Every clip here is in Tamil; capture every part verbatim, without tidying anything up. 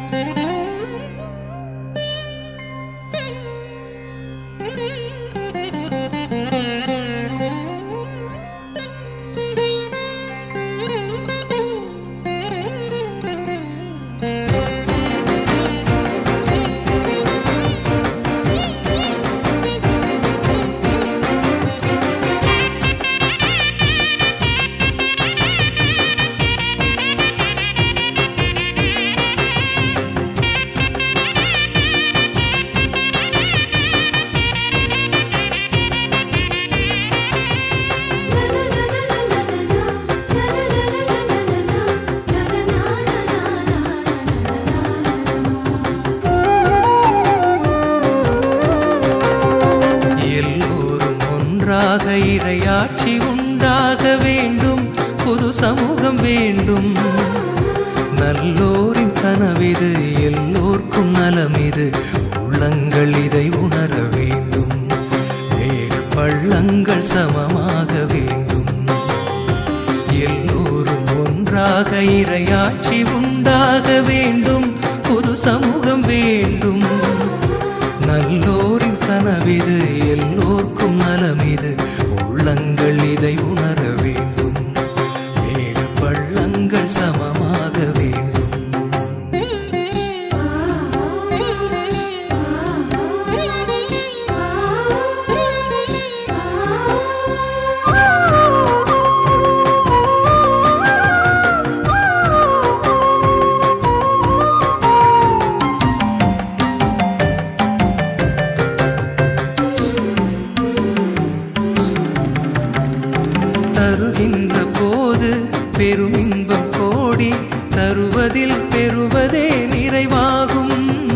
இறையாட்சி உண்டாக வேண்டும், புது சமூகம் வேண்டும். நல்லோரின் கனவிது, எல்லோர்க்கும் நலமிது, உள்ளங்கள் இதை உணர வேண்டும். மேடு பள்ளங்கள் சமமாக வேண்டும். எல்லோரும் ஒன்றாக இறையாட்சி உண்டாக வேண்டும், புது சமூகம் வேண்டும். நல்லோரின் கனவிது, எல்லோர்க்கும் நலமிது, உள்ளங்கள் இதை உணர வேண்டும். மேடு பள்ளங்கள் சமமாக வேண்டும். தருகின்ற போது பெரும் இன்பம் கோடி, தருவதில் பெறுவதே நிறைவாகும்.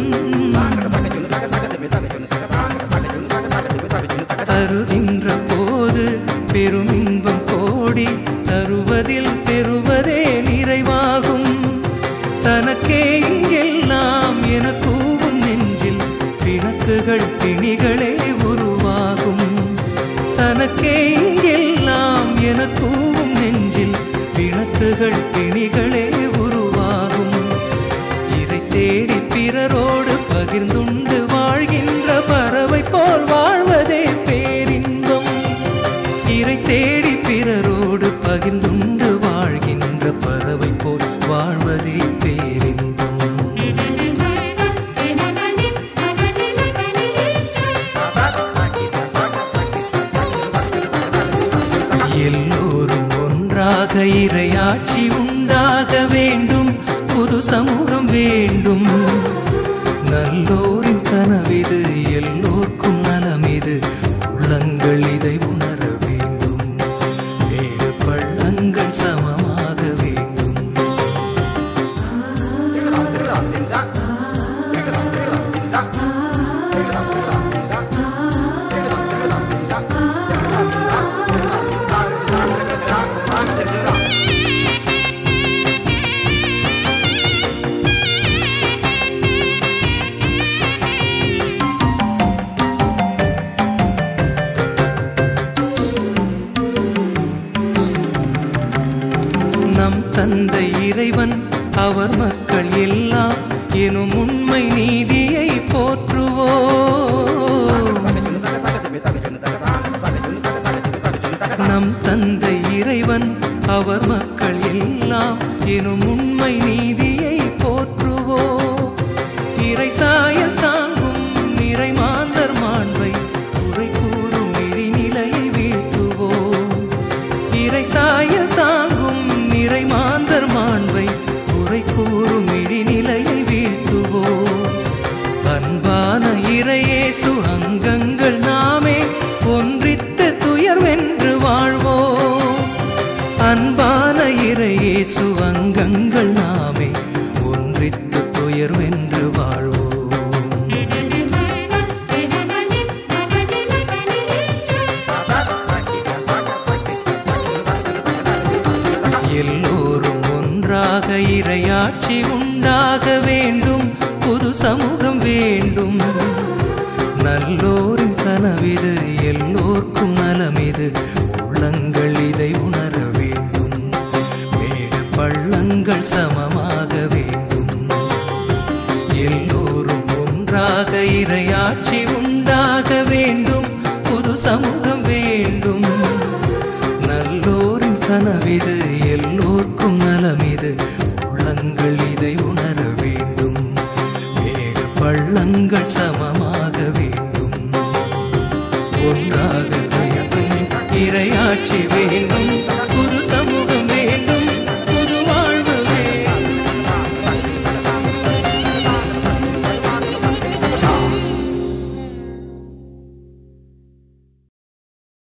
தருகின்ற போது பெரும் இன்பம் கோடி, தருவதில் பெறுவதே நிறைவாகும். தனக்கே எல்லாம் என கூவும் நெஞ்சில் பிணக்குகள் பிணிகளே உருவாகும். தனக்கே எல்லாம் என கூவும் நெஞ்சில் பிணக்குகள் பிணிகளே உருவாகும். இதை தேடி பிறரோடு பகிர்ந்துண்டு வாழ்கின்ற பறவை போல் வாழ்வதே பேரின்பம். இதை தேடி பிறரோடு பகிர்ந்துண்டு வாழ்கின்ற பறவை போல் வாழ்வதே பேரின்பம். எல்லோரும் ஒன்றாக இறையாட்சி உண்டாக வேண்டும், புது சமூகம் வேண்டும். நல்லோரின் கனவிது, எல்லோர்க்கும் நலமிது, உள்ளங்கள் இதை உணர வேண்டும். மேடு பள்ளங்கள் சமமாக வேண்டும். நம் தந்தை இறைவன் அவர் மக்கள் எல்லாம் எனும் உண்மை நீதியை போற்றுவோம். நம் தந்தை இறைவன் அவர் மக்கள் எல்லாம் எனும் உண்மை நீதியை போற்றுவோம். இறை சாயல் தாங்கும் நிறை மாந்தர் மாண்பை உரை கூறும் இழிநிலையை வீழ்த்துவோம். இறை சாயல் தாங்கும் நிறை மாந்தர் மாண்பை உரை கூறும் இழிநிலையை வீழ்த்துவோம். அன்பான இறையேசு அங்கங்கள் நாமே ஒன்றித்து துயர்வென்று வாழ்வோம். அன்பான இறையேசு அங்கங்கள் நாமே ஒன்றித்து துயர்வென்று வாழ்வோம். எல்லோரும் ஒன்றாக இறையாட்சி உண்டாக வேண்டும், புது சமூகம் வேண்டும். நல்லோரின் கனவிது, எல்லோர்க்கும் நலமிது, உள்ளங்கள் இதை உணர வேண்டும். மேடு பள்ளங்கள் சமமாக வேண்டும். ஒன்றாக இறையாட்சி உண்டாக வேண்டும், புது சமூகம் வேண்டும். நல்லோரின் கனவிது, எல்லோர்க்கும் நலமிது, உள்ளங்கள் இதை உணர வேண்டும். மேடு பள்ளங்கள் சமமாக வேண்டும், ஒன்றாக வேண்டும், இறையாட்சி வேண்டும்.